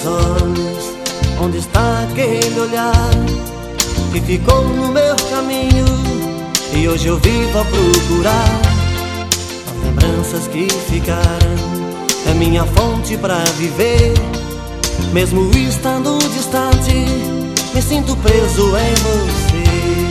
aqueles olhos? Onde está aquele olhar que ficou no meu caminho e hoje eu vivo a procurar? As lembranças que ficaram é minha fonte pra viver. Mesmo estando distante, me sinto preso em você.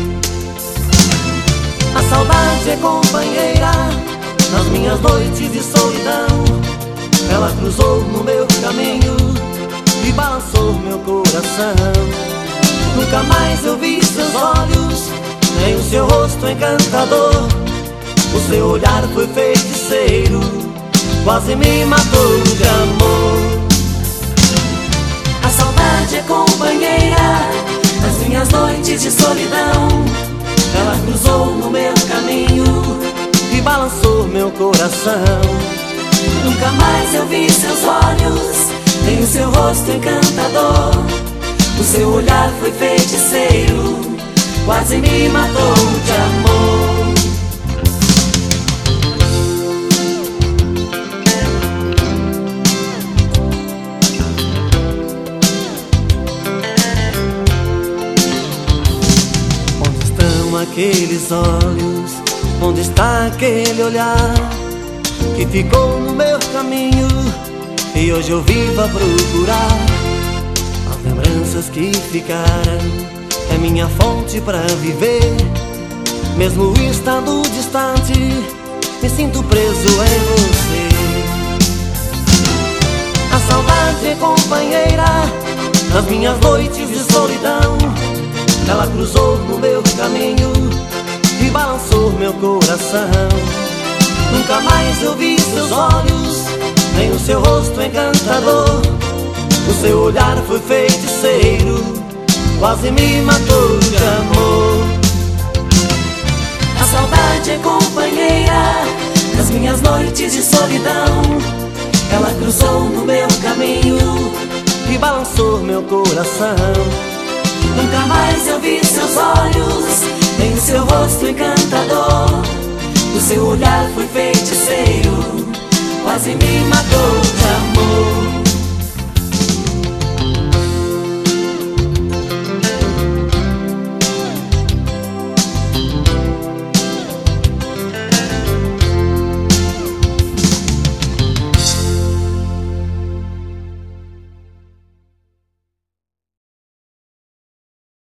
A saudade é companheira nas minhas noites de solidão. Ela cruzou no meu caminho e balançou meu coração. Nunca mais eu vi seus olhos, nem o seu rosto encantador. O seu olhar foi feiticeiro, quase me matou de amor. A saudade é companheira nas minhas noites de solidão. Ela cruzou no meu caminho e balançou meu coração. Nunca mais eu vi seus olhos, nem o seu rosto encantador. O seu olhar foi feiticeiro, quase me matou de amor. Onde estão aqueles olhos? Onde está aquele olhar que ficou no meu caminho e hoje eu vivo a procurar? As lembranças que ficaram é minha fonte pra viver. Mesmo estando distante, me sinto preso em você. A saudade é companheira nas minhas noites de solidão. Ela cruzou no meu caminho e balançou meu coração. Nunca mais eu vi seus olhos, nem o seu rosto encantador. O seu olhar foi feiticeiro, quase me matou de amor. A saudade é companheira nas minhas noites de solidão. Ela cruzou no meu caminho e balançou meu coração. Nunca mais eu vi seus olhos, nem o seu rosto encantador. O seu olhar foi feiticeiro, quase me matou de amor.